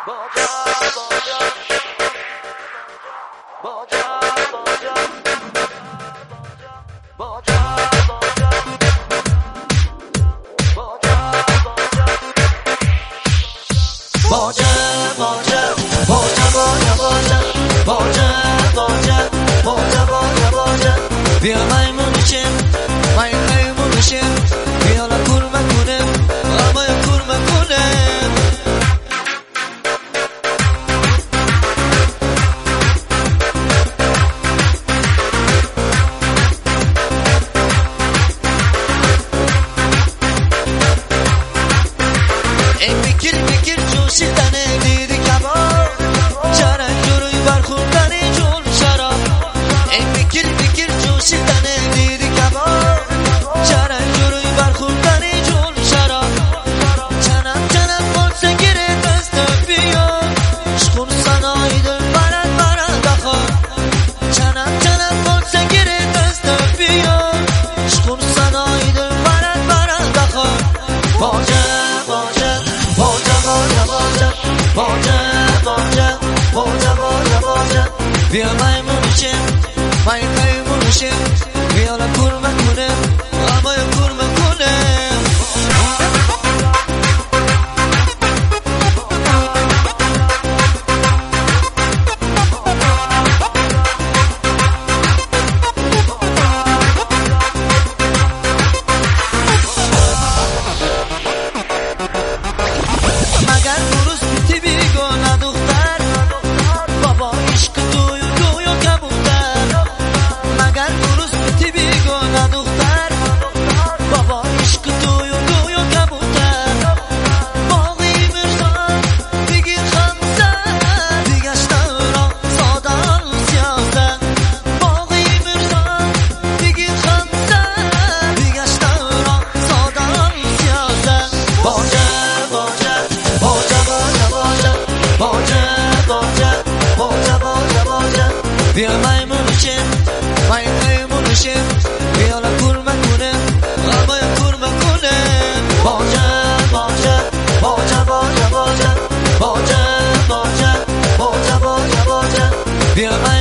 بیا میمون بشیم بیا لکورمه کنیم آبای کورمه کنیم این بکر جوشیدنه دیدی کباب چرا جوری برخوردنی جون شراب این بکر جوشیدنه دیدی کباب چرا جوری برخوردنی جون شراب چنم بولسه گیره دست بیا شکون سنایی دل برد بخواه چنم بولسه گیره دست بیا شکون سنایی دل برد بخواه بیا میمون بشیم بیا لکورمه کنیم آبای کورمه کنیم مگر درست بیتی بیگانه دختر بابا عشق توی کبوتر مگر درست بیتی بیگانه دختر بابا عشق توی کبوتر باقی مرزان بگیر خمسه دیگشته را سادان سیازده باقی مرزان بگیر خمسه دیگشته را سادان سیازده بیا میمون بشیم بیا لکورمه کنیم آبای کورمه کنیم بیا